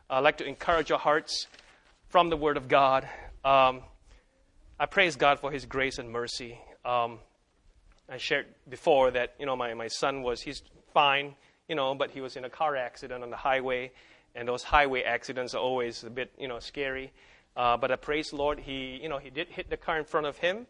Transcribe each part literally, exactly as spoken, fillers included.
I'd like to encourage our hearts from the Word of God. Um, I praise God for His grace and mercy. Um, I shared before that, you know, my, my son was, he's fine, you know, but he was in a car accident on the highway, and those highway accidents are always a bit, you know, scary. Uh, but I praise the Lord, he, you know, he did hit the car in front of him.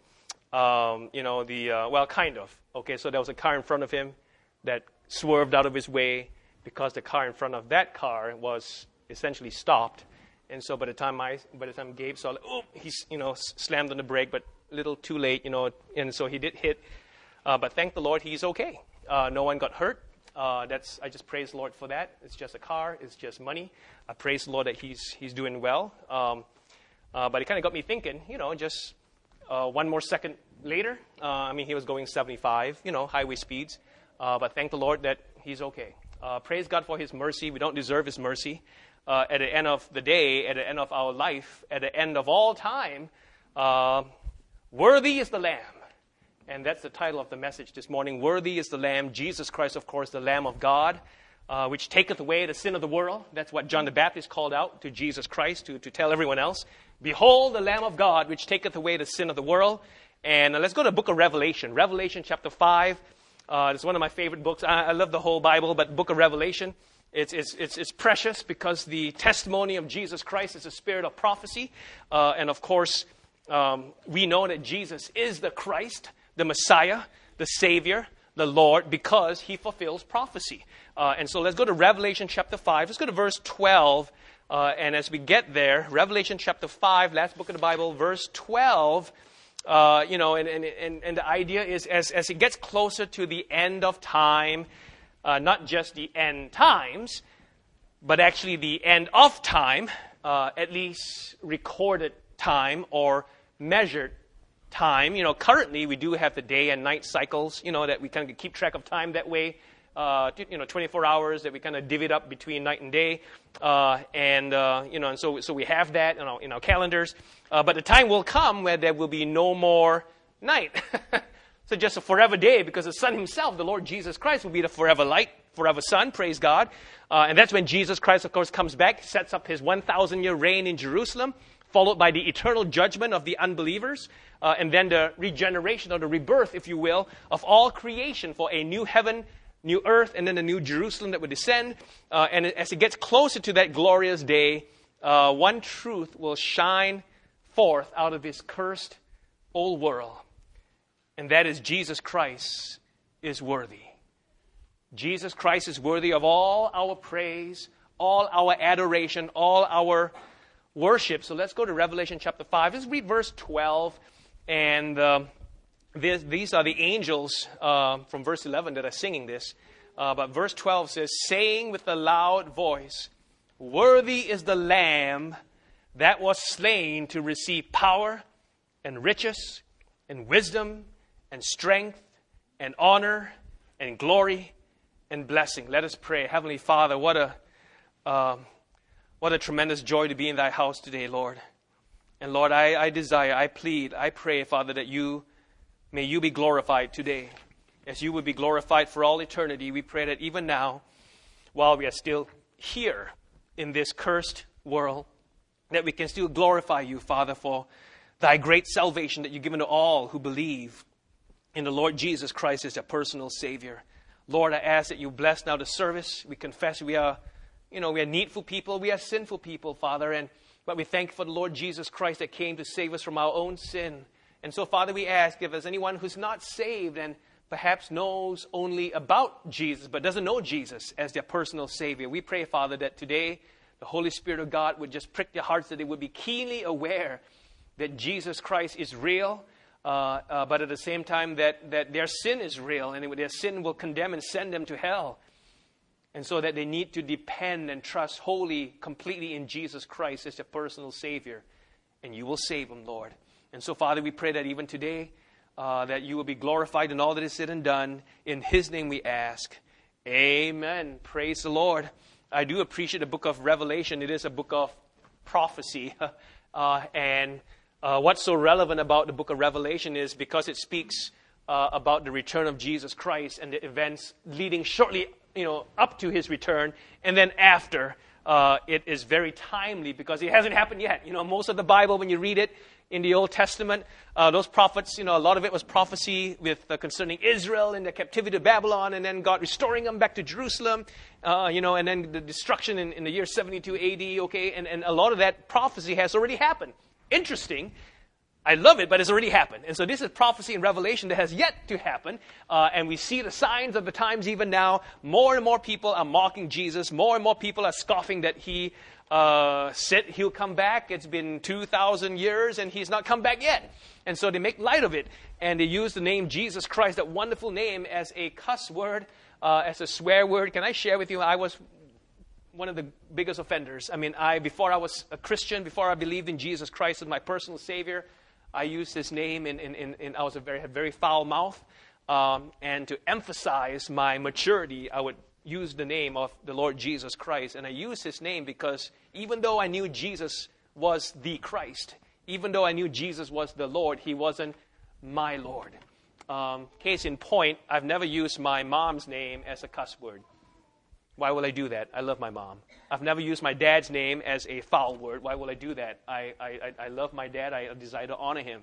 Um, you know, the, uh, well, kind of. Okay, so there was a car in front of him that swerved out of his way because the car in front of that car was essentially stopped. And so by the time I, by the time Gabe saw, oh, he's, you know, slammed on the brake, but a little too late, you know, and so he did hit. Uh, but thank the Lord, he's okay. Uh, no one got hurt. Uh, that's I just praise the Lord for that. It's just a car. It's just money. I praise the Lord that he's he's doing well. Um, uh, but it kind of got me thinking, you know, just uh, one more second later. Uh, I mean, he was going seventy-five, you know, highway speeds. Uh, but thank the Lord that he's okay. Uh, praise God for His mercy. We don't deserve His mercy. Uh, at the end of the day, at the end of our life, at the end of all time, uh, worthy is the Lamb. And that's the title of the message this morning. Worthy is the Lamb, Jesus Christ, of course, the Lamb of God, uh, which taketh away the sin of the world. That's what John the Baptist called out to Jesus Christ, to, to tell everyone else. Behold, the Lamb of God, which taketh away the sin of the world. And uh, let's go to the book of Revelation. Revelation chapter five. Uh, it's one of my favorite books. I, I love the whole Bible, but book of Revelation, it's, it's, it's, it's precious because the testimony of Jesus Christ is a spirit of prophecy. Uh, and of course, um, we know that Jesus is the Christ, the Messiah, the Savior, the Lord, because He fulfills prophecy. Uh, and so let's go to Revelation chapter five. Let's go to verse twelve. Uh, and as we get there, Revelation chapter five, last book of the Bible, verse twelve, uh, you know, and, and, and, and the idea is as, as it gets closer to the end of time, uh, not just the end times, but actually the end of time, uh, at least recorded time or measured time. You know, currently we do have the day and night cycles, you know, that we kind of keep track of time that way. Uh, you know, twenty-four hours that we kind of divvy it up between night and day. Uh, and, uh, you know, and so so we have that in our, in our calendars. Uh, but the time will come where there will be no more night. So just a forever day, because the Son Himself, the Lord Jesus Christ, will be the forever light, forever sun, praise God. Uh, and that's when Jesus Christ, of course, comes back, sets up His one thousand year reign in Jerusalem, followed by the eternal judgment of the unbelievers, uh, and then the regeneration or the rebirth, if you will, of all creation for a new heaven, new earth, and then a new Jerusalem that would descend. Uh, and as it gets closer to that glorious day, uh, one truth will shine forth out of this cursed old world, and that is Jesus Christ is worthy. Jesus Christ is worthy of all our praise, all our adoration, all our worship. So let's go to Revelation chapter five. Let's read verse twelve. And uh, this, these are the angels uh, from verse eleven that are singing this. Uh, but verse twelve says, saying with a loud voice, worthy is the Lamb that was slain to receive power and riches and wisdom and strength and honor and glory and blessing. Let us pray. Heavenly Father, what a... Um, What a tremendous joy to be in Thy house today, Lord. And Lord, I, I desire, I plead, I pray, Father, that you, may you be glorified today. As you would be glorified for all eternity, we pray that even now, while we are still here in this cursed world, that we can still glorify you, Father, for Thy great salvation that you've given to all who believe in the Lord Jesus Christ as their personal Savior. Lord, I ask that you bless now the service. We confess we are You know, we are needful people, we are sinful people, Father, and but we thank you for the Lord Jesus Christ that came to save us from our own sin. And so, Father, we ask if there's anyone who's not saved and perhaps knows only about Jesus, but doesn't know Jesus as their personal Savior, we pray, Father, that today the Holy Spirit of God would just prick their hearts, that they would be keenly aware that Jesus Christ is real, uh, uh, but at the same time that, that their sin is real, and their sin will condemn and send them to hell. And so that they need to depend and trust wholly, completely in Jesus Christ as their personal Savior. And you will save them, Lord. And so, Father, we pray that even today, uh, that you will be glorified in all that is said and done. In His name we ask. Amen. Praise the Lord. I do appreciate the book of Revelation. It is a book of prophecy. uh, and uh, what's so relevant about the book of Revelation is because it speaks uh, about the return of Jesus Christ and the events leading shortly you know, up to His return, and then after, uh, uh, it is very timely because it hasn't happened yet. You know, most of the Bible, when you read it in the Old Testament, uh, those prophets, you know, a lot of it was prophecy with uh, concerning Israel and the captivity to Babylon, and then God restoring them back to Jerusalem, uh, you know, and then the destruction in, in the year seventy-two A D, okay, and, and a lot of that prophecy has already happened. Interesting. I love it, but it's already happened. And so this is prophecy and revelation that has yet to happen. Uh, and we see the signs of the times even now. More and more people are mocking Jesus. More and more people are scoffing that he uh, said he'll come back. It's been two thousand years and he's not come back yet. And so they make light of it. And they use the name Jesus Christ, that wonderful name, as a cuss word, uh, as a swear word. Can I share with you, I was one of the biggest offenders. I mean, I before I was a Christian, before I believed in Jesus Christ as my personal Savior, I used his name, and in, in, in, I was a very, had very foul mouth. Um, and to emphasize my maturity, I would use the name of the Lord Jesus Christ. And I used his name because even though I knew Jesus was the Christ, even though I knew Jesus was the Lord, he wasn't my Lord. Um, case in point, I've never used my mom's name as a cuss word. Why will I do that? I love my mom. I've never used my dad's name as a foul word. Why will I do that? I, I, I love my dad. I desire to honor him.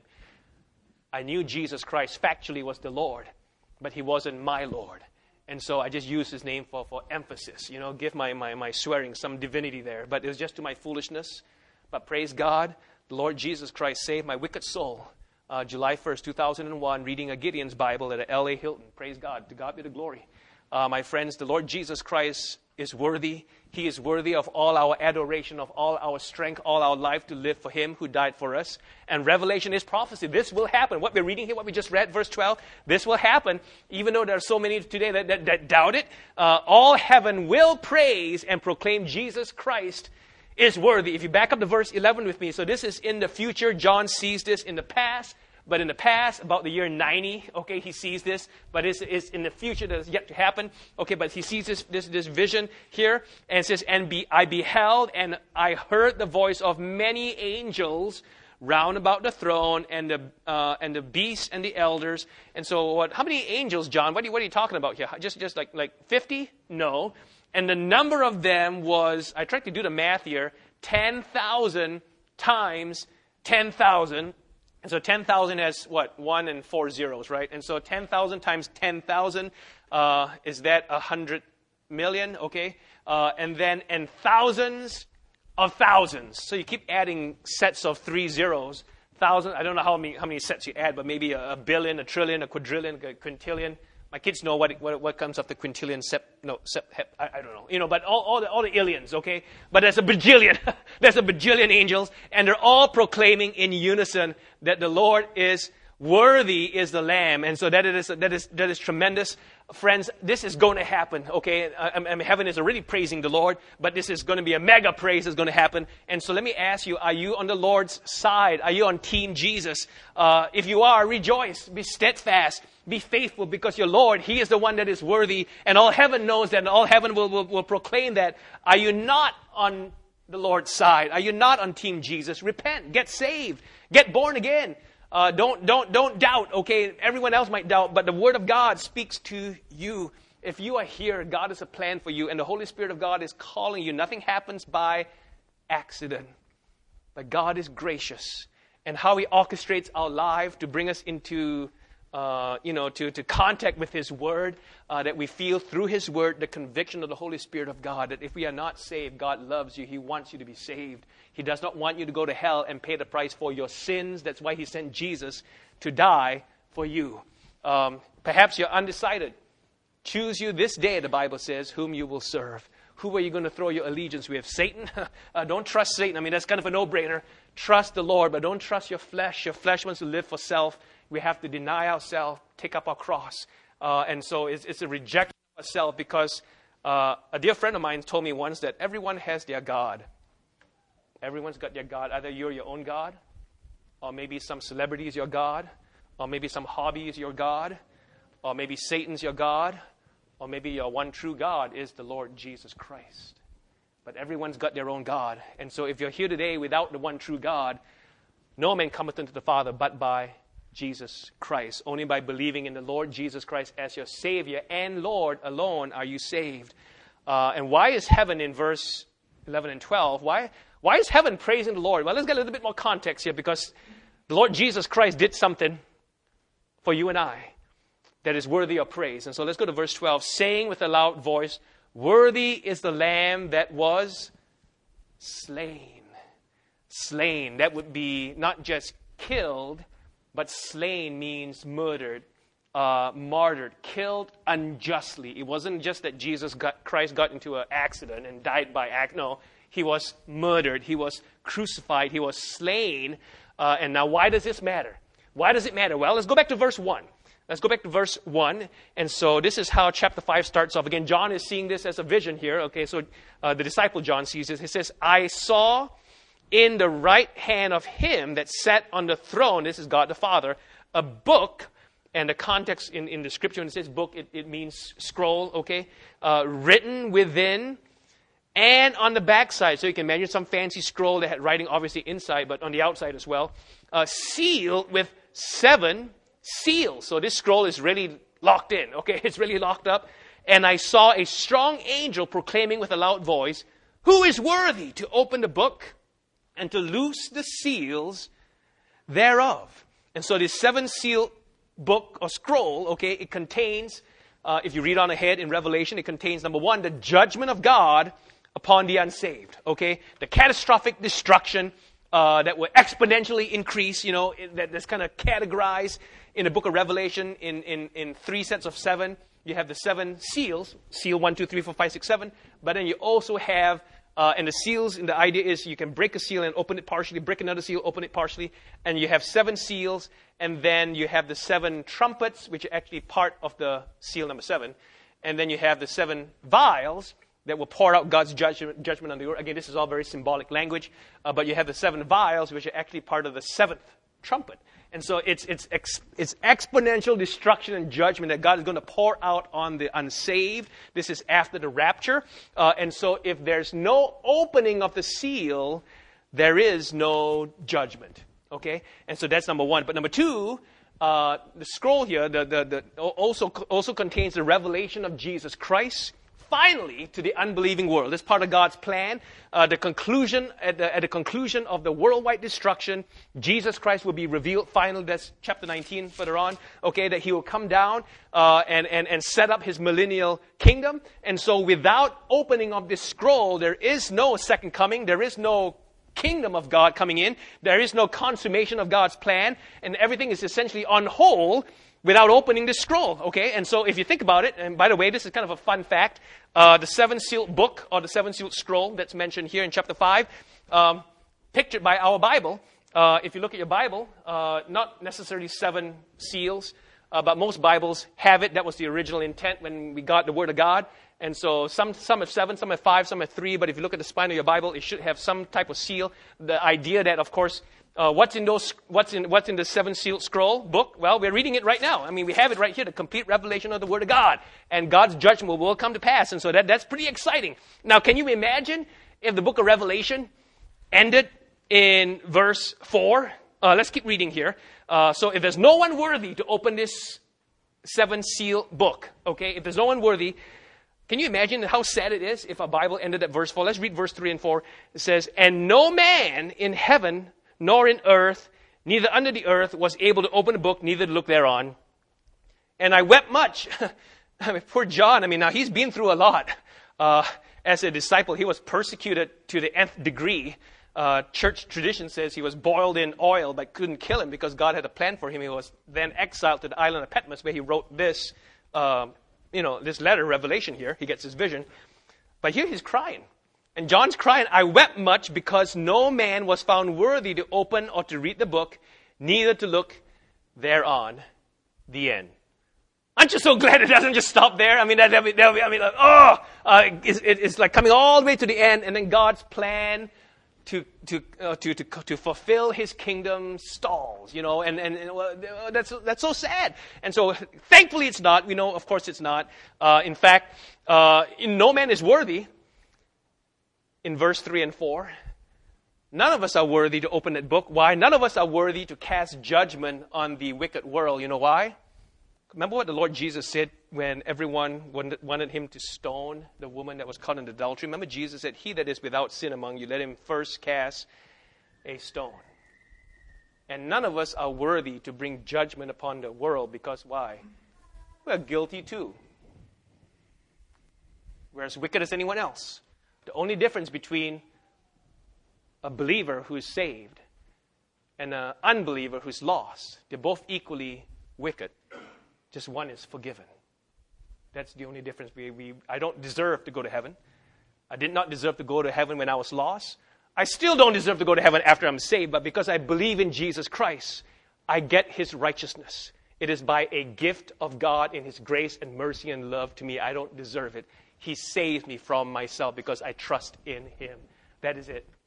I knew Jesus Christ factually was the Lord, but he wasn't my Lord. And so I just used his name for, for emphasis, you know, give my, my, my swearing some divinity there. But it was just to my foolishness. But praise God, the Lord Jesus Christ saved my wicked soul. Uh, July first, two thousand one, reading a Gideon's Bible at a L A Hilton. Praise God. To God be the glory. Uh, my friends, the Lord Jesus Christ is worthy. He is worthy of all our adoration, of all our strength, all our life to live for him who died for us. And revelation is prophecy. This will happen. What we're reading here, what we just read, verse twelve, this will happen. Even though there are so many today that, that, that doubt it, uh, all heaven will praise and proclaim Jesus Christ is worthy. If you back up to verse eleven with me, so this is in the future. John sees this in the past. But in the past, about the year ninety, okay, he sees this. But it's, it's in the future that is yet to happen. Okay, but he sees this this, this vision here. And it says, and be, I beheld and I heard the voice of many angels round about the throne and the uh, and the beasts and the elders. And so what? How many angels, John? What are you, what are you talking about here? Just, just like, like fifty? No. And the number of them was, I tried to do the math here, ten thousand times ten thousand. And so ten thousand has, what, one and four zeros, right? And so ten thousand times ten thousand, uh, is that one hundred million, okay? Uh, and then, and thousands of thousands. So you keep adding sets of three zeros. Thousand, I don't know how many, how many sets you add, but maybe a, a billion, a trillion, a quadrillion, a quintillion. My kids know what what, what comes after quintillion, sep, no, sep, hep, I, I don't know. You know, but all, all the all the illions, okay? But there's a bajillion. There's a bajillion angels, and they're all proclaiming in unison that the Lord is worthy is the Lamb. And so that is that is that is tremendous. Friends, this is going to happen, okay? I, I mean, heaven is already praising the Lord, but this is going to be a mega praise that's going to happen. And so let me ask you, are you on the Lord's side? Are you on Team Jesus? Uh, if you are, rejoice, be steadfast, be faithful, because your Lord, he is the one that is worthy. And all heaven knows that, and all heaven will, will, will proclaim that. Are you not on the Lord's side? Are you not on Team Jesus? Repent, get saved, get born again. Uh, don't, don't, don't doubt, okay? Everyone else might doubt, but the Word of God speaks to you. If you are here, God has a plan for you, and the Holy Spirit of God is calling you. Nothing happens by accident. But God is gracious. And how he orchestrates our life to bring us into, uh, you know, to, to contact with his Word, uh, that we feel through his Word the conviction of the Holy Spirit of God, that if we are not saved, God loves you. He wants you to be saved. He does not want you to go to hell and pay the price for your sins. That's why he sent Jesus to die for you. Um, perhaps you're undecided. Choose you this day, the Bible says, whom you will serve. Who are you going to throw your allegiance with? Satan? uh, don't trust Satan. I mean, that's kind of a no-brainer. Trust the Lord, but don't trust your flesh. Your flesh wants to live for self. We have to deny ourselves, take up our cross. Uh, and so it's, it's a rejection of ourselves, because uh, a dear friend of mine told me once that everyone has their God. Everyone's got their God. Either you're your own God, or maybe some celebrity is your God, or maybe some hobby is your God, or maybe Satan's your God, or maybe your one true God is the Lord Jesus Christ. But everyone's got their own God. And so if you're here today without the one true God, no man cometh unto the Father but by Jesus Christ. Only by believing in the Lord Jesus Christ as your Savior and Lord alone are you saved. Uh, and why is heaven in verse eleven and twelve. Why, why is heaven praising the Lord? Well, let's get a little bit more context here, because the Lord Jesus Christ did something for you and I that is worthy of praise. And so let's go to verse twelve. Saying with a loud voice, worthy is the Lamb that was slain. Slain. That would be not just killed, but slain means murdered, uh, martyred, killed unjustly. It wasn't just that Jesus got, Christ got into an accident and died by act. No, he was murdered. He was crucified. He was slain. Uh, and now why does this matter? Why does it matter? Well, let's go back to verse one. Let's go back to verse one. And so this is how chapter five starts off. Again, John is seeing this as a vision here. Okay, so uh, the disciple John sees this. He says, I saw in the right hand of him that sat on the throne, this is God the Father, a book, and the context in, in the scripture, when it says book, it, it means scroll, okay, uh, written within and on the backside. So you can imagine some fancy scroll that had writing obviously inside, but on the outside as well, uh, sealed with seven seals. So this scroll is really locked in, okay, it's really locked up. And I saw a strong angel proclaiming with a loud voice, who is worthy to open the book and to loose the seals thereof? And so this seven seal book or scroll, okay, it contains, uh, if you read on ahead in Revelation, it contains, number one, the judgment of God upon the unsaved, okay? The catastrophic destruction uh, that will exponentially increase, you know, that, that's kind of categorized in the book of Revelation in, in, in three sets of seven. You have the seven seals, seal one, two, three, four, five, six, seven. But then you also have Uh, and the seals, and the idea is you can break a seal and open it partially, break another seal, open it partially, and you have seven seals, and then you have the seven trumpets, which are actually part of the seal number seven, and then you have the seven vials that will pour out God's judgment, judgment on the earth. Again, this is all very symbolic language, uh, but you have the seven vials, which are actually part of the seventh trumpet. And so it's it's ex, it's exponential destruction and judgment that God is going to pour out on the unsaved. This is after the rapture. Uh, and so if there's no opening of the seal, there is no judgment. Okay? And so that's number one. But number two, uh, the scroll here the, the, the, also, also contains the revelation of Jesus Christ, finally, to the unbelieving world. This is part of God's plan. Uh, the conclusion, at the, at the conclusion of the worldwide destruction, Jesus Christ will be revealed finally. That's chapter nineteen further on. Okay, that he will come down uh, and, and, and set up his millennial kingdom. And so without opening of this scroll, there is no second coming. There is no kingdom of God coming in. There is no consummation of God's plan. And everything is essentially on hold without opening the scroll, okay? And so if you think about it, and by the way, this is kind of a fun fact, uh, the seven-sealed book, or the seven-sealed scroll that's mentioned here in chapter five, um, pictured by our Bible, uh, if you look at your Bible, uh, not necessarily seven seals, uh, but most Bibles have it. That was the original intent when we got the Word of God. And so some some have seven, some have five, some have three, but if you look at the spine of your Bible, it should have some type of seal. The idea that, of course, Uh, what's in those? What's in what's in the seven sealed scroll book? Well, we're reading it right now. I mean, we have it right here, the complete revelation of the Word of God, and God's judgment will come to pass. And so that that's pretty exciting. Now, can you imagine if the book of Revelation ended in verse four? Uh, let's keep reading here. Uh, so, if there's no one worthy to open this seven seal book, okay? If there's no one worthy, can you imagine how sad it is if a Bible ended at verse four? Let's read verse three and four. It says, "And no man in heaven, nor in earth, neither under the earth, was able to open the book, neither to look thereon. And I wept much." I mean, poor John. I mean, now he's been through a lot. Uh, as a disciple, he was persecuted to the nth degree. Uh, church tradition says he was boiled in oil, but couldn't kill him because God had a plan for him. He was then exiled to the island of Patmos, where he wrote this, uh, you know, this letter, Revelation here. He gets his vision. But here he's crying. And John's crying, "I wept much because no man was found worthy to open or to read the book, neither to look thereon." The end. Aren't you so glad it doesn't just stop there? I mean, that, that, that, I mean, like, oh, uh, it's, it's like coming all the way to the end, and then God's plan to to uh, to, to to fulfill His kingdom stalls, you know, and and, and well, that's that's so sad. And so, thankfully, it's not. We know, of course, it's not. Uh, in fact, uh, no man is worthy. In verse three and four, none of us are worthy to open that book. Why? None of us are worthy to cast judgment on the wicked world. You know why? remember what the Lord Jesus said when everyone wanted, wanted him to stone the woman that was caught in adultery? Remember Jesus said, he that is without sin among you, let him first cast a stone. And none of us are worthy to bring judgment upon the world because why? We're guilty too. We're as wicked as anyone else. The only difference between a believer who is saved and an unbeliever who's lost, they're both equally wicked. Just one is forgiven. That's the only difference. We, we, I don't deserve to go to heaven. I did not deserve to go to heaven when I was lost. I still don't deserve to go to heaven after I'm saved, but because I believe in Jesus Christ, I get his righteousness. It is by a gift of God in his grace and mercy and love to me. I don't deserve it. He saved me from myself because I trust in him. That is it.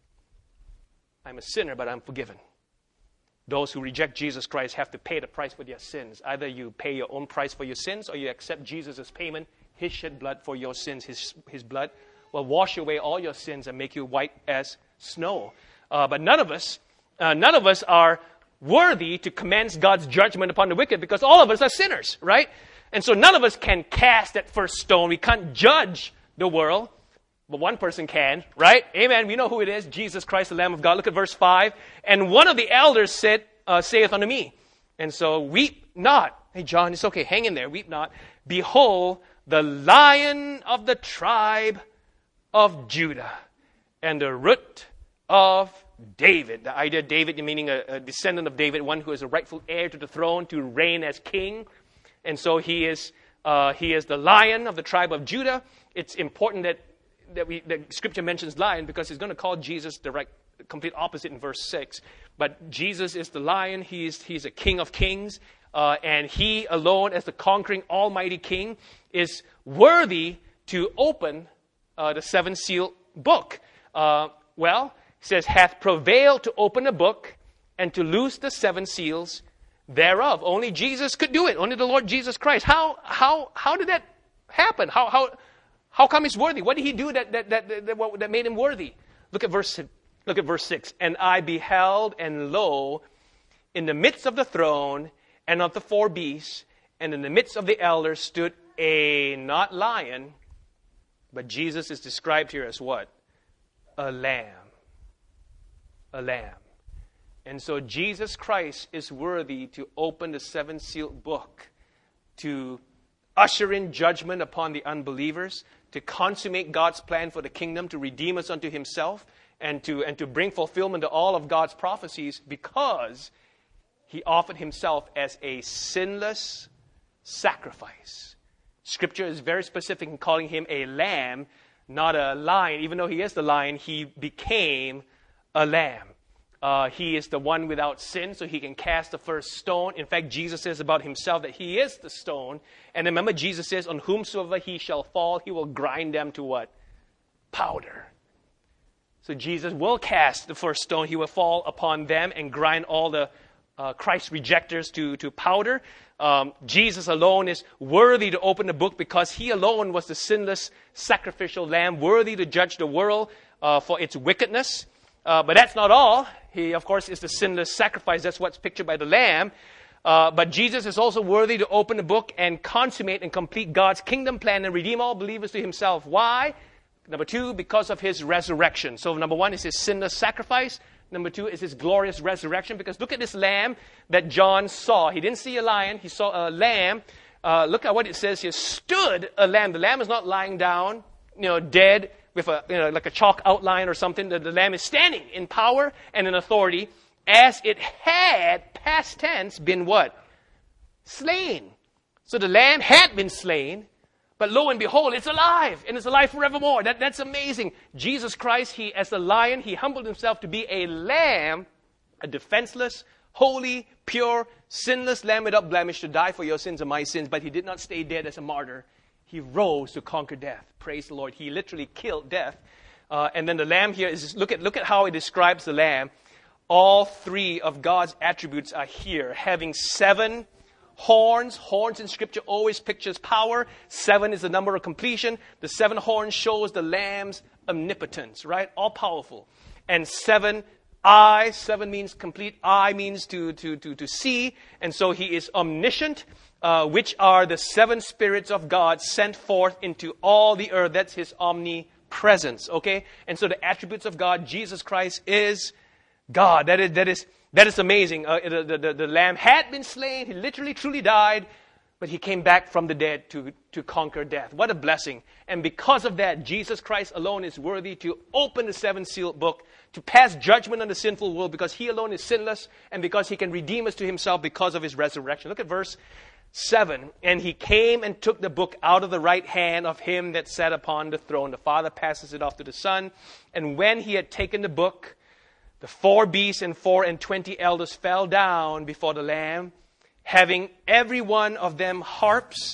I'm a sinner, but I'm forgiven. Those who reject Jesus Christ have to pay the price for their sins. Either you pay your own price for your sins or you accept Jesus' payment, his shed blood for your sins. His, his blood will wash away all your sins and make you white as snow. Uh, but none of us, uh, none of us are worthy to commence God's judgment upon the wicked because all of us are sinners, right? And so none of us can cast that first stone. We can't judge the world. But one person can, right? Amen. We know who it is. Jesus Christ, the Lamb of God. Look at verse five. And one of the elders said, uh, saith unto me. And so weep not. Hey, John, it's okay. Hang in there. Weep not. Behold, the Lion of the tribe of Judah and the root of David. The idea of David, meaning a, a descendant of David, one who is a rightful heir to the throne to reign as king. And so he is, uh, he is the Lion of the tribe of Judah. It's important that that we, the scripture mentions lion because he's going to call Jesus the right, complete opposite in verse six. But Jesus is the lion. He's, he's a king of kings. Uh, and he alone, as the conquering almighty king, is worthy to open uh, the seven seal book. Uh, well, it says, hath prevailed to open a book and to loose the seven seals thereof. Only Jesus could do it. Only the Lord Jesus Christ. How, how, how did that happen? How, how, How come he's worthy? What did he do that that that that, that made him worthy? Look at verse look at verse six. And I beheld, and lo, in the midst of the throne and of the four beasts, and in the midst of the elders stood a not lion, but Jesus is described here as what? A lamb. A lamb. And so Jesus Christ is worthy to open the seven sealed book, to usher in judgment upon the unbelievers, to consummate God's plan for the kingdom, to redeem us unto himself, and to, and to bring fulfillment to all of God's prophecies because he offered himself as a sinless sacrifice. Scripture is very specific in calling him a lamb, not a lion. Even though he is the lion, he became a lamb. Uh, he is the one without sin, so he can cast the first stone. In fact, Jesus says about himself that he is the stone. And remember, Jesus says, on whomsoever he shall fall, he will grind them to what? Powder. So Jesus will cast the first stone. He will fall upon them and grind all the uh, Christ rejectors to, to powder. Um, Jesus alone is worthy to open the book because he alone was the sinless sacrificial lamb, worthy to judge the world uh, for its wickedness. Uh, but that's not all. He, of course, is the sinless sacrifice. That's what's pictured by the lamb. Uh, but Jesus is also worthy to open the book and consummate and complete God's kingdom plan and redeem all believers to himself. Why? Number two, because of his resurrection. So number one is his sinless sacrifice. Number two is his glorious resurrection. Because look at this lamb that John saw. He didn't see a lion. He saw a lamb. Uh, look at what it says here. Stood a lamb. The lamb is not lying down, you know, dead, with a, you know, like a chalk outline or something. The, the lamb is standing in power and in authority as it had, past tense, been what? Slain. So the lamb had been slain, but lo and behold, it's alive, and it's alive forevermore. That, that's amazing. Jesus Christ, he, as a lion, he humbled himself to be a lamb, a defenseless, holy, pure, sinless lamb without blemish to die for your sins and my sins, but he did not stay dead as a martyr. He rose to conquer death. Praise the Lord. He literally killed death. Uh, and then the lamb here is, look at, look at how it describes the lamb. All three of God's attributes are here. Having seven horns. Horns in Scripture always pictures power. Seven is the number of completion. The seven horns shows the lamb's omnipotence, right? All powerful. And seven eyes. Seven means complete. Eye means to, to, to, to see. And so he is omniscient. uh, which are the seven spirits of God sent forth into all the earth. That's his omnipresence, okay? And so the attributes of God, Jesus Christ is God. That is, that is, that is amazing. Uh, the, the, the Lamb had been slain. He literally, truly died. But he came back from the dead to, to conquer death. What a blessing. And because of that, Jesus Christ alone is worthy to open the seven-sealed book, to pass judgment on the sinful world, because he alone is sinless, and because he can redeem us to himself because of his resurrection. Look at verse seven. And he came and took the book out of the right hand of him that sat upon the throne. The Father passes it off to the Son. And when he had taken the book, the four beasts and four and twenty elders fell down before the Lamb, having every one of them harps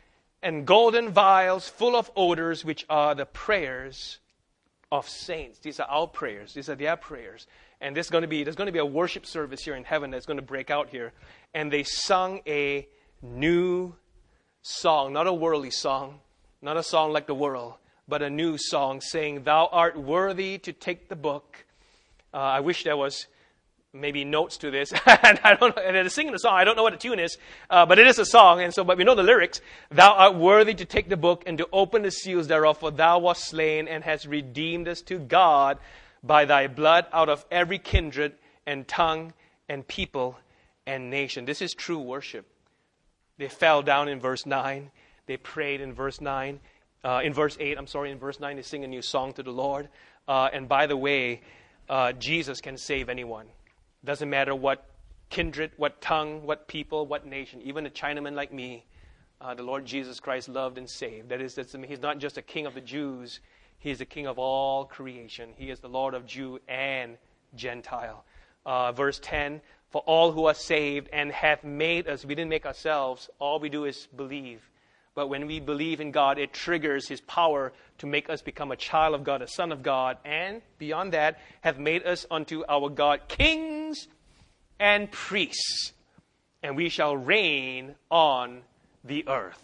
and golden vials full of odors, which are the prayers of saints. These are our prayers. These are their prayers. And there's going to be, there's going to be a worship service here in heaven that's going to break out here. And they sung a new song, not a worldly song, not a song like the world, but a new song, saying, "Thou art worthy to take the book." Uh, I wish there was maybe notes to this. And I don't know. And they're singing the song. I don't know what the tune is, uh, but it is a song. And so, but we know the lyrics. "Thou art worthy to take the book and to open the seals thereof, for thou wast slain and hast redeemed us to God by thy blood out of every kindred and tongue and people and nation." This is true worship. They fell down in verse nine. They prayed in verse nine. Uh, in verse eight, I'm sorry, in verse nine, they sing a new song to the Lord. Uh, and by the way, uh, Jesus can save anyone. Doesn't matter what kindred, what tongue, what people, what nation. Even a Chinaman like me, uh, the Lord Jesus Christ loved and saved. That is, that's, I mean, he's not just a king of the Jews. He is the king of all creation. He is the Lord of Jew and Gentile. Uh, verse ten, "For all who are saved and have made us," we didn't make ourselves, all we do is believe. But when we believe in God, it triggers his power to make us become a child of God, a son of God. And beyond that, have made us unto our God kings and priests. And we shall reign on the earth.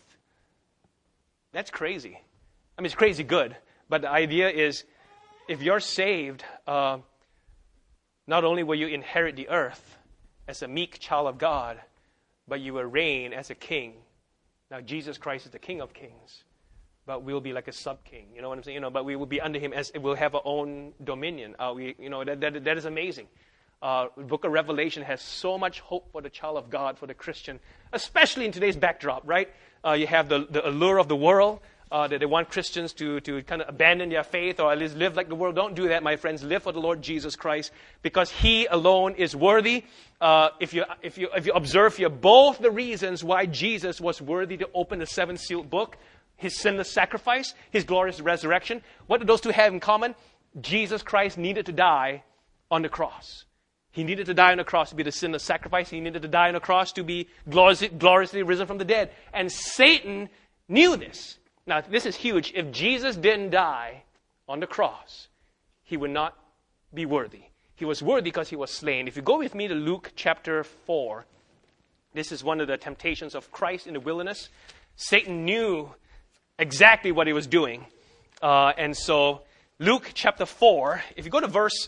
That's crazy. I mean, it's crazy good. But the idea is, if you're saved, uh, not only will you inherit the earth as a meek child of God, but you will reign as a king. Now, Jesus Christ is the King of Kings, but we'll be like a sub-king. You know what I'm saying? You know, but we will be under him as we'll have our own dominion. Uh, we, you know, that, that that is amazing. Uh, the Book of Revelation has so much hope for the child of God, for the Christian, especially in today's backdrop. Right? Uh, you have the the allure of the world. Uh, that they want Christians to, to kind of abandon their faith or at least live like the world. Don't do that, my friends. Live for the Lord Jesus Christ, because he alone is worthy. Uh, if you if you if you observe here both the reasons why Jesus was worthy to open the seven sealed book, his sinless sacrifice, his glorious resurrection, what do those two have in common? Jesus Christ needed to die on the cross. He needed to die on the cross to be the sinless sacrifice. He needed to die on the cross to be gloriously risen from the dead. And Satan knew this. Now, this is huge. If Jesus didn't die on the cross, he would not be worthy. He was worthy because he was slain. If you go with me to Luke chapter four, this is one of the temptations of Christ in the wilderness. Satan knew exactly what he was doing. Uh, and so, Luke chapter four, if you go to verse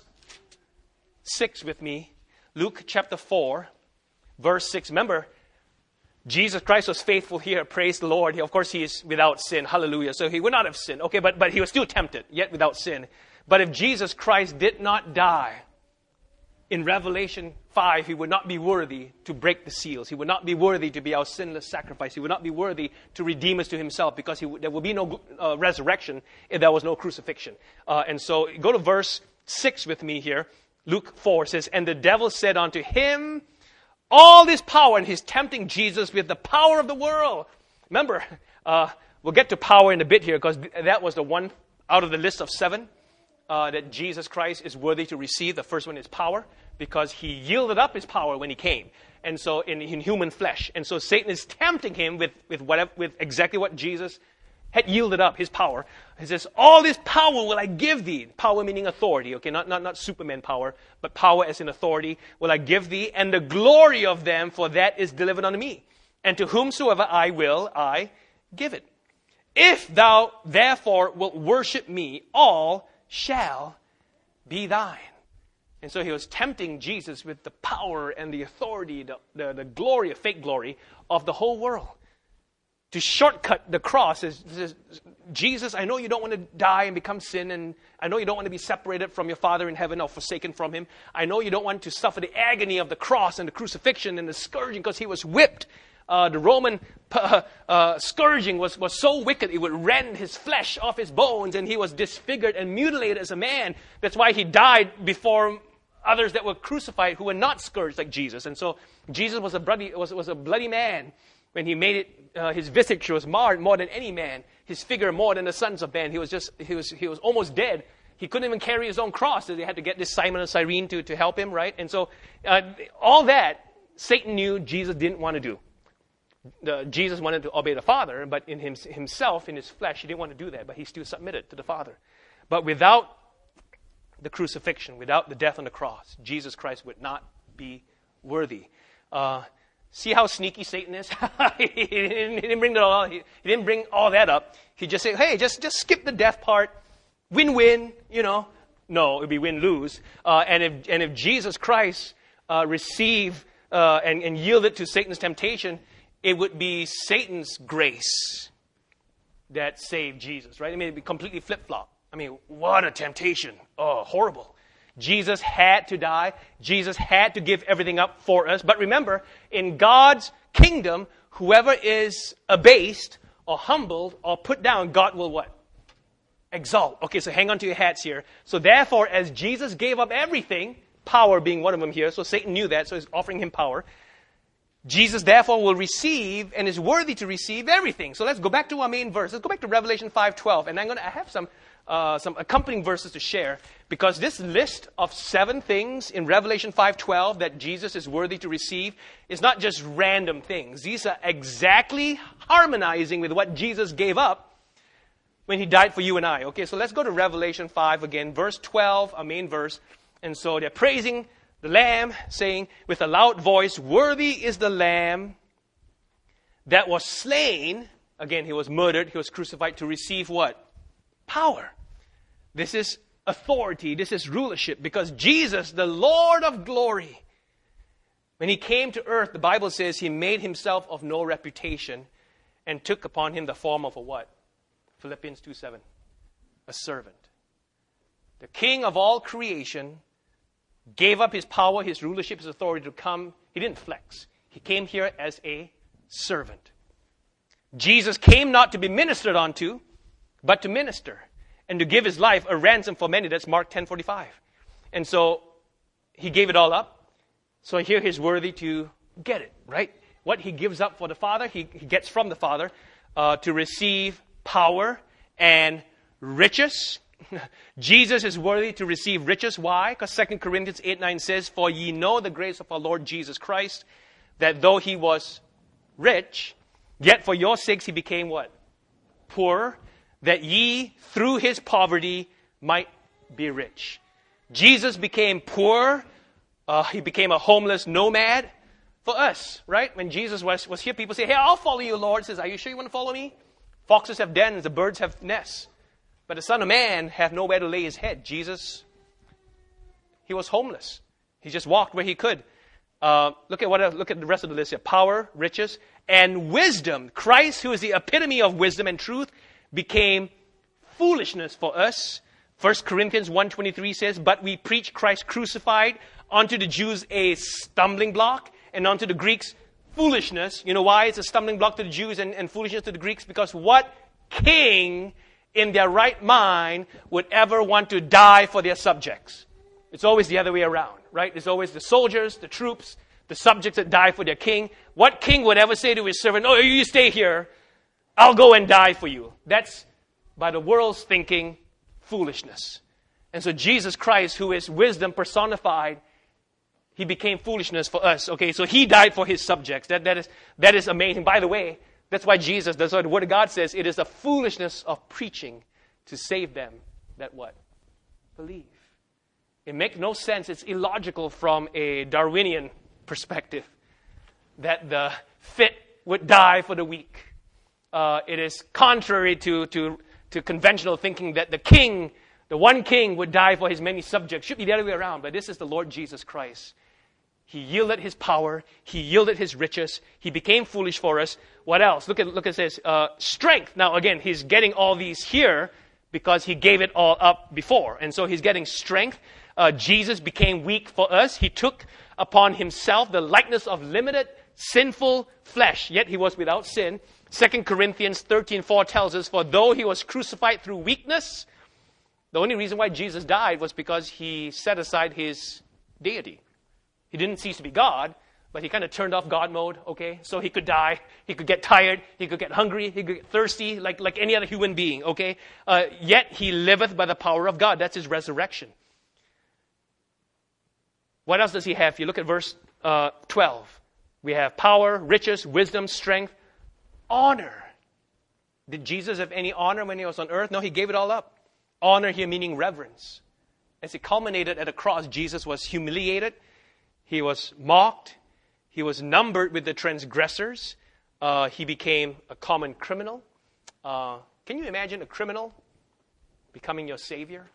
six with me, Luke chapter four, verse six. Remember, Jesus Christ was faithful here. Praise the Lord. He, of course, he is without sin. Hallelujah. So he would not have sinned. Okay, but, but he was still tempted, yet without sin. But if Jesus Christ did not die, in Revelation five, he would not be worthy to break the seals. He would not be worthy to be our sinless sacrifice. He would not be worthy to redeem us to himself, because he, there would be no uh, resurrection if there was no crucifixion. Uh, and so go to verse six with me here. Luke four says, "And the devil said unto him, all this power," and he's tempting Jesus with the power of the world. Remember, uh, we'll get to power in a bit here, because that was the one out of the list of seven uh, that Jesus Christ is worthy to receive. The first one is power, because he yielded up his power when he came, and so in, in human flesh. And so Satan is tempting him with with whatever, with exactly what Jesus had yielded up, his power. He says, "All this power will I give thee." Power meaning authority, okay? Not, not, not Superman power, but power as in authority. "Will I give thee, and the glory of them, for that is delivered unto me. And to whomsoever I will, I give it. If thou therefore wilt worship me, all shall be thine." And so he was tempting Jesus with the power and the authority, the, the, the glory, fake glory of the whole world. To shortcut the cross is, is, Jesus, I know you don't want to die and become sin, and I know you don't want to be separated from your Father in heaven or forsaken from him. I know you don't want to suffer the agony of the cross and the crucifixion and the scourging, because he was whipped. Uh, the Roman uh, uh, scourging was, was so wicked, it would rend his flesh off his bones, and he was disfigured and mutilated as a man. That's why he died before others that were crucified who were not scourged like Jesus. And so Jesus was a bloody, was, was a bloody man. When he made it, uh, his visage was marred more than any man. His figure more than the sons of men. He was just, he was, he was almost dead. He couldn't even carry his own cross. So they had to get this Simon of Cyrene to, to help him, right? And so uh, all that, Satan knew Jesus didn't want to do. The, Jesus wanted to obey the Father, but in him, himself, in his flesh, he didn't want to do that. But he still submitted to the Father. But without the crucifixion, without the death on the cross, Jesus Christ would not be worthy. Uh, see how sneaky Satan is? he, didn't, he didn't bring that all. He, he didn't bring all that up. He just said, "Hey, just just skip the death part. Win-win, you know." No, it would be win-lose. Uh, and if and if Jesus Christ uh, received uh, and, and yielded to Satan's temptation, it would be Satan's grace that saved Jesus, right? I mean, it'd be completely flip-flop. I mean, what a temptation. Oh, horrible. Jesus had to die. Jesus had to give everything up for us. But remember, in God's kingdom, whoever is abased or humbled or put down, God will what? Exalt. Okay, so hang on to your hats here. So therefore, as Jesus gave up everything, power being one of them here, so Satan knew that, so he's offering him power. Jesus therefore will receive and is worthy to receive everything. So let's go back to our main verse. Let's go back to Revelation five twelve. And I'm going to I have some uh, some accompanying verses to share, because this list of seven things in Revelation five twelve that Jesus is worthy to receive is not just random things. These are exactly harmonizing with what Jesus gave up when he died for you and I. Okay, so let's go to Revelation five again, verse twelve, our main verse. And so they're praising the Lamb, saying with a loud voice, "Worthy is the Lamb that was slain." Again, he was murdered, he was crucified to receive what? Power. This is authority, this is rulership, because Jesus, the Lord of glory, when he came to earth, the Bible says he made himself of no reputation and took upon him the form of a what? Philippians two seven. A servant. The King of all creation gave up his power, his rulership, his authority to come. He didn't flex. He came here as a servant. Jesus came not to be ministered unto, but to minister and to give his life a ransom for many. That's Mark ten forty-five. And so he gave it all up. So here he's worthy to get it, right? What he gives up for the Father, he, he gets from the Father uh, to receive power and riches. Jesus is worthy to receive riches. Why? Because Second Corinthians eight nine says, "For ye know the grace of our Lord Jesus Christ, that though he was rich, yet for your sakes he became" what? "Poor, that ye through his poverty might be rich." Jesus became poor. Uh, he became a homeless nomad for us, right? When Jesus was, was here, people say, "Hey, I'll follow you, Lord." He says, "Are you sure you want to follow me? Foxes have dens, the birds have nests, but the Son of Man hath nowhere to lay his head." Jesus, he was homeless. He just walked where he could. Uh, look at what. Look at the rest of the list here: power, riches, and wisdom. Christ, who is the epitome of wisdom and truth, became foolishness for us. First Corinthians one twenty-three says, "But we preach Christ crucified, unto the Jews a stumbling block, and unto the Greeks foolishness." You know why it's a stumbling block to the Jews and, and foolishness to the Greeks? Because what king in their right mind would ever want to die for their subjects? It's always the other way around, right? It's always the soldiers, the troops, the subjects that die for their king. What king would ever say to his servant, "Oh, you stay here, I'll go and die for you"? That's, by the world's thinking, foolishness. And so Jesus Christ, who is wisdom personified, he became foolishness for us. Okay, so he died for his subjects. That, that, is, that is amazing. By the way, that's why Jesus, that's why the Word of God says, it is the foolishness of preaching to save them that what? Believe. It makes no sense. It's illogical from a Darwinian perspective that the fit would die for the weak. Uh, it is contrary to, to, to conventional thinking that the king The one king would die for his many subjects. Should be the other way around, but this is the Lord Jesus Christ. He yielded his power. He yielded his riches. He became foolish for us. What else? Look at look at this. Uh, strength. Now again, he's getting all these here because he gave it all up before. And so he's getting strength. Uh, Jesus became weak for us. He took upon himself the likeness of limited, sinful flesh, yet he was without sin. Second Corinthians thirteen four tells us, for though he was crucified through weakness, the only reason why Jesus died was because he set aside his deity. He didn't cease to be God, but he kind of turned off God mode, okay? So he could die, he could get tired, he could get hungry, he could get thirsty, like, like any other human being, okay? Uh, yet he liveth by the power of God. That's his resurrection. What else does he have? If you look at verse uh, twelve, we have power, riches, wisdom, strength, honor. Did Jesus have any honor when he was on earth? No, he gave it all up. Honor here meaning reverence. As it culminated at the cross, Jesus was humiliated. He was mocked. He was numbered with the transgressors. Uh, he became a common criminal. Uh, can you imagine a criminal becoming your savior?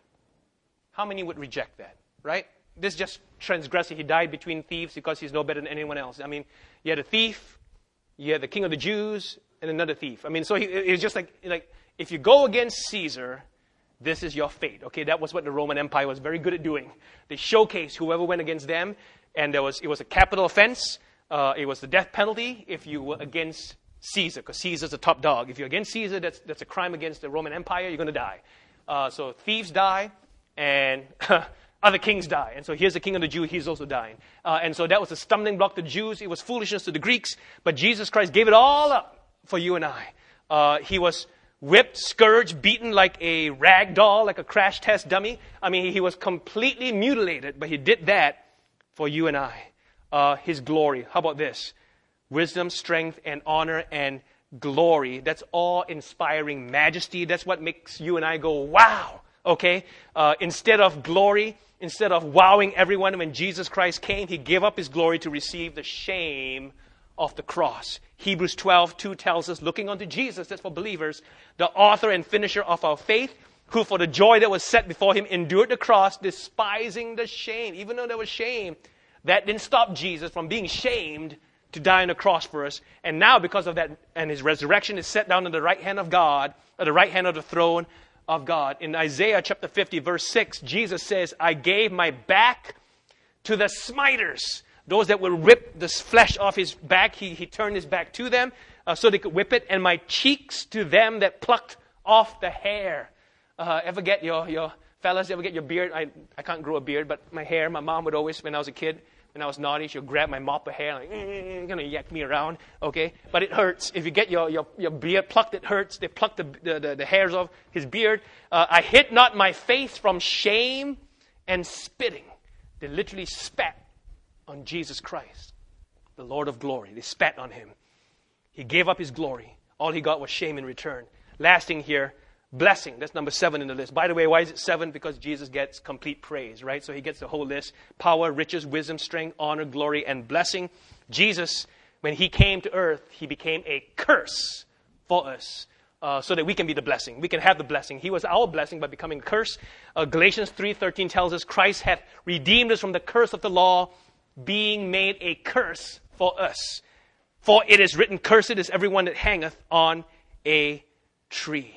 How many would reject that, right? This just transgressor. He died between thieves because he's no better than anyone else. I mean, you had a thief, you had the king of the Jews, and another thief. I mean, so he, it was just like, like, if you go against Caesar, this is your fate. Okay, that was what the Roman Empire was very good at doing. They showcased whoever went against them, and there was it was a capital offense. Uh, it was the death penalty if you were against Caesar, because Caesar's the top dog. If you're against Caesar, that's that's a crime against the Roman Empire. You're going to die. Uh, so thieves die, and other kings die. And so here's the king of the Jews. He's also dying. Uh, and so that was a stumbling block to the Jews. It was foolishness to the Greeks. But Jesus Christ gave it all up for you and I. Uh, he was whipped, scourged, beaten like a rag doll, like a crash test dummy. I mean, he was completely mutilated, but he did that for you and I. Uh, his glory. How about this? Wisdom, strength, and honor and glory. That's awe-inspiring majesty. That's what makes you and I go, wow. Okay? Uh, instead of glory, instead of wowing everyone when Jesus Christ came, he gave up his glory to receive the shame of the cross. Hebrews twelve two tells us, looking unto Jesus, that's for believers, the author and finisher of our faith, who for the joy that was set before him endured the cross, despising the shame. Even though there was shame, that didn't stop Jesus from being shamed to die on the cross for us. And now because of that, and his resurrection is set down on the right hand of God, at the right hand of the throne of God. In Isaiah chapter fifty, verse six, Jesus says, I gave my back to the smiters. Those that would rip the flesh off his back, he, he turned his back to them uh, so they could whip it. And my cheeks to them that plucked off the hair. Uh, ever get your, your fellas, ever get your beard? I, I can't grow a beard, but my hair, my mom would always, when I was a kid, when I was naughty, she'll grab my mop of hair, like, mm, you're going to yak me around, okay? But it hurts. If you get your, your, your beard plucked, it hurts. They pluck the, the, the, the hairs off his beard. Uh, I hid not my face from shame and spitting. They literally spat on Jesus Christ, the Lord of glory. They spat on him. He gave up his glory. All he got was shame in return. Lasting here, blessing. That's number seven in the list. By the way, why is it seven? Because Jesus gets complete praise, right? So he gets the whole list. Power, riches, wisdom, strength, honor, glory, and blessing. Jesus, when he came to earth, he became a curse for us. Uh, so that we can be the blessing. We can have the blessing. He was our blessing by becoming a curse. Uh, Galatians three thirteen tells us Christ hath redeemed us from the curse of the law, being made a curse for us. For it is written, cursed is everyone that hangeth on a tree.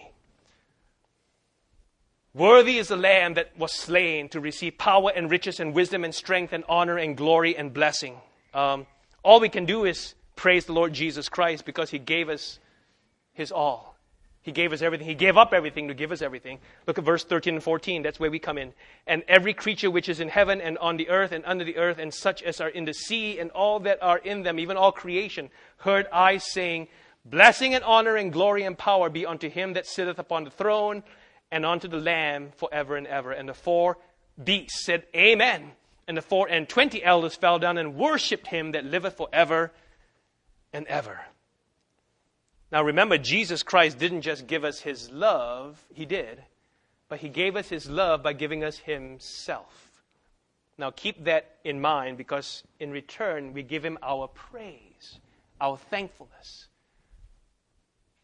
Worthy is the Lamb that was slain to receive power and riches and wisdom and strength and honor and glory and blessing. Um, all we can do is praise the Lord Jesus Christ because he gave us his all. He gave us everything. He gave up everything to give us everything. Look at verse thirteen and fourteen. That's where we come in. And every creature which is in heaven and on the earth and under the earth and such as are in the sea and all that are in them, even all creation, heard I saying, blessing and honor and glory and power be unto him that sitteth upon the throne and unto the Lamb forever and ever. And the four beasts said, Amen. And the four and twenty elders fell down and worshipped him that liveth forever and ever. Now remember, Jesus Christ didn't just give us his love. He did. But he gave us his love by giving us himself. Now keep that in mind, because in return we give him our praise, our thankfulness.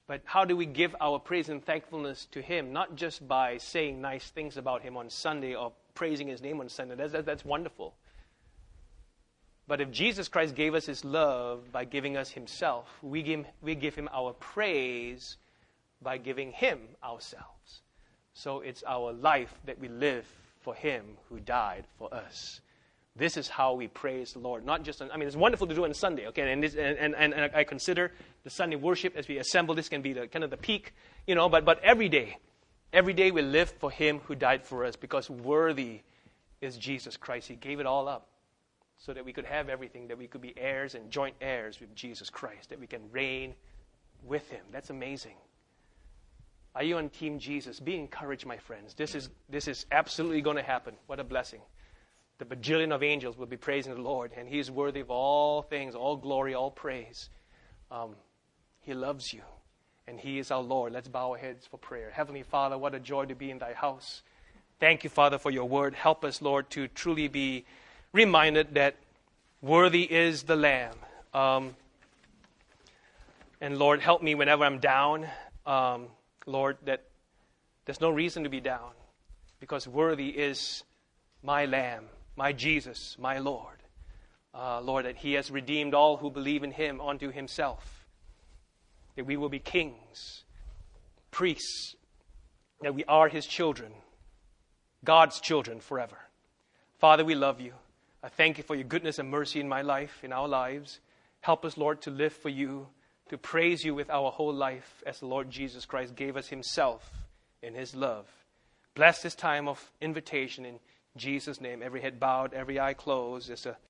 But how do we give our praise and thankfulness to Him? Not just by saying nice things about Him on Sunday or praising His name on Sunday. That's, that, that's wonderful. But if Jesus Christ gave us His love by giving us Himself, we give, we give Him our praise by giving Him ourselves. So it's our life that we live for Him who died for us. This is how we praise the Lord. Not just on, I mean, it's wonderful to do it on Sunday, okay? And, this, and, and, and I consider the Sunday worship as we assemble, this can be the kind of the peak, you know, but, but every day, every day we live for Him who died for us, because worthy is Jesus Christ. He gave it all up so that we could have everything, that we could be heirs and joint heirs with Jesus Christ, that we can reign with Him. That's amazing. Are you on Team Jesus? Be encouraged, my friends. This is, this is absolutely going to happen. What a blessing. The bajillion of angels will be praising the Lord, and He is worthy of all things, all glory, all praise. Um, he loves you, and He is our Lord. Let's bow our heads for prayer. Heavenly Father, what a joy to be in Thy house. Thank you, Father, for Your word. Help us, Lord, to truly be reminded that worthy is the Lamb. Um, and Lord, help me whenever I'm down, um, Lord, that there's no reason to be down, because worthy is my Lamb, my Jesus, my Lord. Uh, Lord, that He has redeemed all who believe in Him unto Himself. That we will be kings, priests, that we are His children, God's children forever. Father, we love You. I thank You for Your goodness and mercy in my life, in our lives. Help us, Lord, to live for You, to praise You with our whole life, as the Lord Jesus Christ gave us Himself in His love. Bless this time of invitation in Jesus' name. Every head bowed, every eye closed. It's a